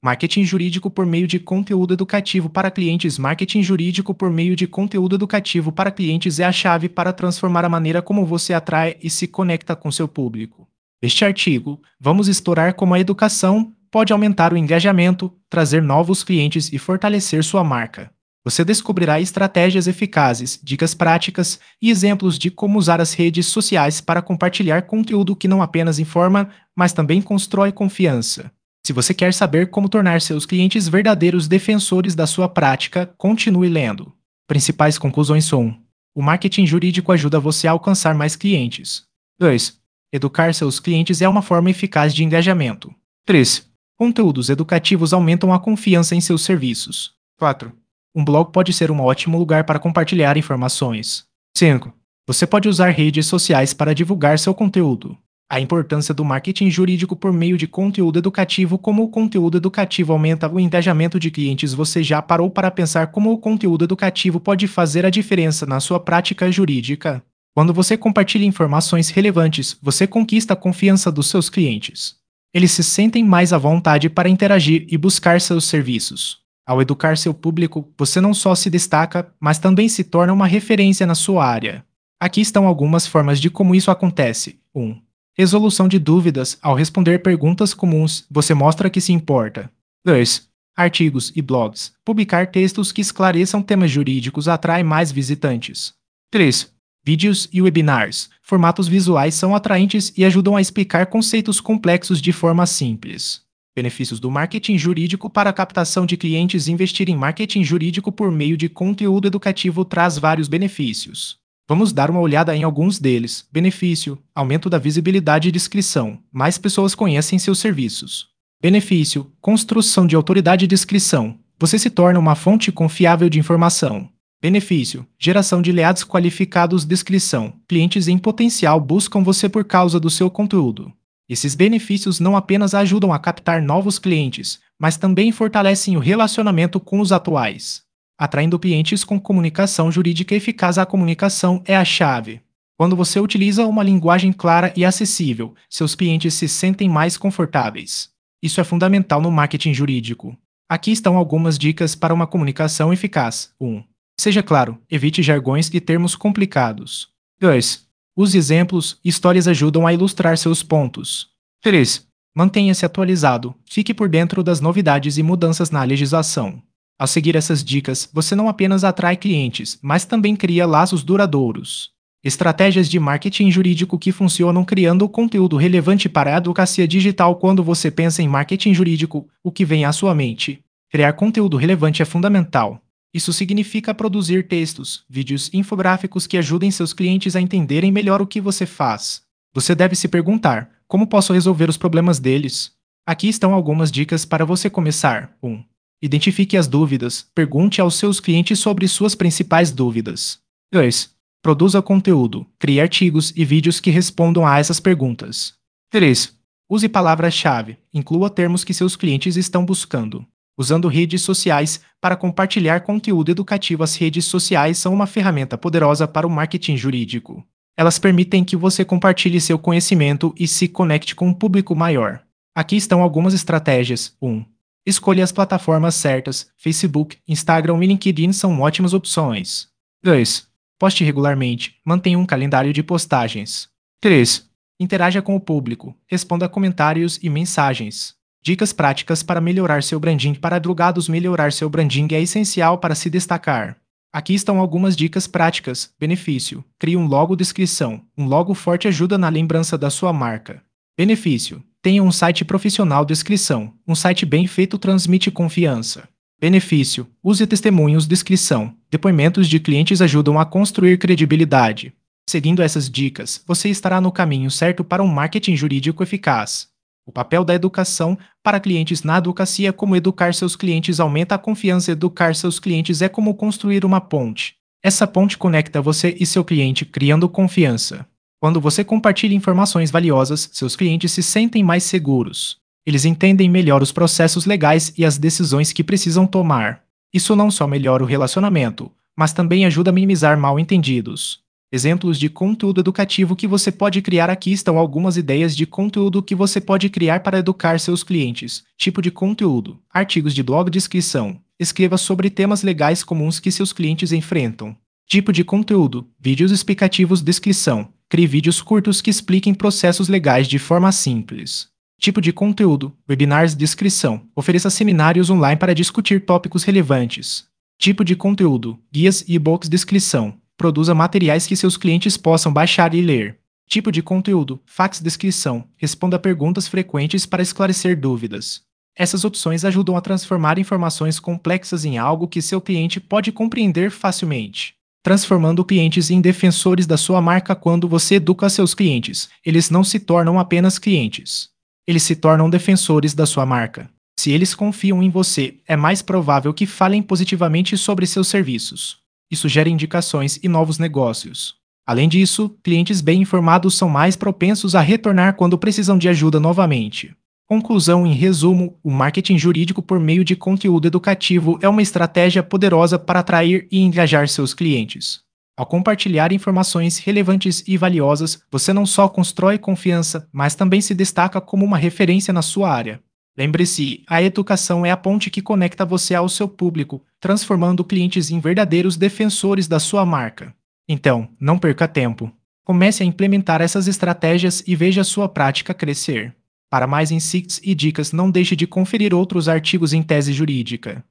Marketing jurídico por meio de conteúdo educativo para clientes. Marketing jurídico por meio de conteúdo educativo para clientes é a chave para transformar a maneira como você atrai e se conecta com seu público. Neste artigo, vamos explorar como a educação pode aumentar o engajamento, trazer novos clientes e fortalecer sua marca. Você descobrirá estratégias eficazes, dicas práticas e exemplos de como usar as redes sociais para compartilhar conteúdo que não apenas informa, mas também constrói confiança. Se você quer saber como tornar seus clientes verdadeiros defensores da sua prática, continue lendo. Principais conclusões são: o marketing jurídico ajuda você a alcançar mais clientes. 2. Educar seus clientes é uma forma eficaz de engajamento. 3. Conteúdos educativos aumentam a confiança em seus serviços. 4. Um blog pode ser um ótimo lugar para compartilhar informações. 5. Você pode usar redes sociais para divulgar seu conteúdo. A importância do marketing jurídico por meio de conteúdo educativo. Como o conteúdo educativo aumenta o engajamento de clientes. Você já parou para pensar como o conteúdo educativo pode fazer a diferença na sua prática jurídica? Quando você compartilha informações relevantes, você conquista a confiança dos seus clientes. Eles se sentem mais à vontade para interagir e buscar seus serviços. Ao educar seu público, você não só se destaca, mas também se torna uma referência na sua área. Aqui estão algumas formas de como isso acontece. 1. Resolução de dúvidas. Ao responder perguntas comuns, você mostra que se importa. 2. Artigos e blogs. Publicar textos que esclareçam temas jurídicos atrai mais visitantes. 3. Vídeos e webinars. Formatos visuais são atraentes e ajudam a explicar conceitos complexos de forma simples. Benefícios do marketing jurídico para a captação de clientes. Investir em marketing jurídico por meio de conteúdo educativo traz vários benefícios. Vamos dar uma olhada em alguns deles. Benefício: aumento da visibilidade e descrição. Mais pessoas conhecem seus serviços. Benefício: construção de autoridade e descrição. Você se torna uma fonte confiável de informação. Benefício: geração de leads qualificados. Descrição: clientes em potencial buscam você por causa do seu conteúdo. Esses benefícios não apenas ajudam a captar novos clientes, mas também fortalecem o relacionamento com os atuais, atraindo clientes com comunicação jurídica eficaz. A comunicação é a chave. Quando você utiliza uma linguagem clara e acessível, seus clientes se sentem mais confortáveis. Isso é fundamental no marketing jurídico. Aqui estão algumas dicas para uma comunicação eficaz. 1. Seja claro, evite jargões e termos complicados. 2. Use exemplos e histórias ajudam a ilustrar seus pontos. 3. Mantenha-se atualizado. Fique por dentro das novidades e mudanças na legislação. Ao seguir essas dicas, você não apenas atrai clientes, mas também cria laços duradouros. Estratégias de marketing jurídico que funcionam. Criando conteúdo relevante para a advocacia digital. Quando você pensa em marketing jurídico, o que vem à sua mente? Criar conteúdo relevante é fundamental. Isso significa produzir textos, vídeos e infográficos que ajudem seus clientes a entenderem melhor o que você faz. Você deve se perguntar: como posso resolver os problemas deles? Aqui estão algumas dicas para você começar. 1. Identifique as dúvidas. Pergunte aos seus clientes sobre suas principais dúvidas. 2. Produza conteúdo. Crie artigos e vídeos que respondam a essas perguntas. 3. Use palavras-chave. Inclua termos que seus clientes estão buscando. Usando redes sociais para compartilhar conteúdo educativo. As redes sociais são uma ferramenta poderosa para o marketing jurídico. Elas permitem que você compartilhe seu conhecimento e se conecte com um público maior. Aqui estão algumas estratégias. 1. Escolha as plataformas certas. Facebook, Instagram e LinkedIn são ótimas opções. 2. Poste regularmente. Mantenha um calendário de postagens. 3. Interaja com o público. Responda a comentários e mensagens. Dicas práticas para melhorar seu branding. Para advogados, melhorar seu branding é essencial para se destacar. Aqui estão algumas dicas práticas. Benefício: crie um logo. Descrição: um logo forte ajuda na lembrança da sua marca. Benefício: tenha um site profissional. Descrição: um site bem feito transmite confiança. Benefício: use testemunhos. Descrição: depoimentos de clientes ajudam a construir credibilidade. Seguindo essas dicas, você estará no caminho certo para um marketing jurídico eficaz. O papel da educação para clientes na advocacia. Como educar seus clientes aumenta a confiança. Educar seus clientes é como construir uma ponte. Essa ponte conecta você e seu cliente, criando confiança. Quando você compartilha informações valiosas, seus clientes se sentem mais seguros. Eles entendem melhor os processos legais e as decisões que precisam tomar. Isso não só melhora o relacionamento, mas também ajuda a minimizar mal-entendidos. Exemplos de conteúdo educativo que você pode criar. Aqui estão algumas ideias de conteúdo que você pode criar para educar seus clientes. Tipo de conteúdo: artigos de blog, descrição. Escreva sobre temas legais comuns que seus clientes enfrentam. Tipo de conteúdo: vídeos explicativos, descrição. Crie vídeos curtos que expliquem processos legais de forma simples. Tipo de conteúdo: webinars, descrição. Ofereça seminários online para discutir tópicos relevantes. Tipo de conteúdo: guias e e-books, descrição. Produza materiais que seus clientes possam baixar e ler. Tipo de conteúdo: fax, descrição. Responda perguntas frequentes para esclarecer dúvidas. Essas opções ajudam a transformar informações complexas em algo que seu cliente pode compreender facilmente. Transformando clientes em defensores da sua marca. Quando você educa seus clientes, eles não se tornam apenas clientes. Eles se tornam defensores da sua marca. Se eles confiam em você, é mais provável que falem positivamente sobre seus serviços. Isso gera indicações e novos negócios. Além disso, clientes bem informados são mais propensos a retornar quando precisam de ajuda novamente. Conclusão: em resumo, o marketing jurídico por meio de conteúdo educativo é uma estratégia poderosa para atrair e engajar seus clientes. Ao compartilhar informações relevantes e valiosas, você não só constrói confiança, mas também se destaca como uma referência na sua área. Lembre-se, a educação é a ponte que conecta você ao seu público, transformando clientes em verdadeiros defensores da sua marca. Então, não perca tempo. Comece a implementar essas estratégias e veja sua prática crescer. Para mais insights e dicas, não deixe de conferir outros artigos em Tese Jurídica.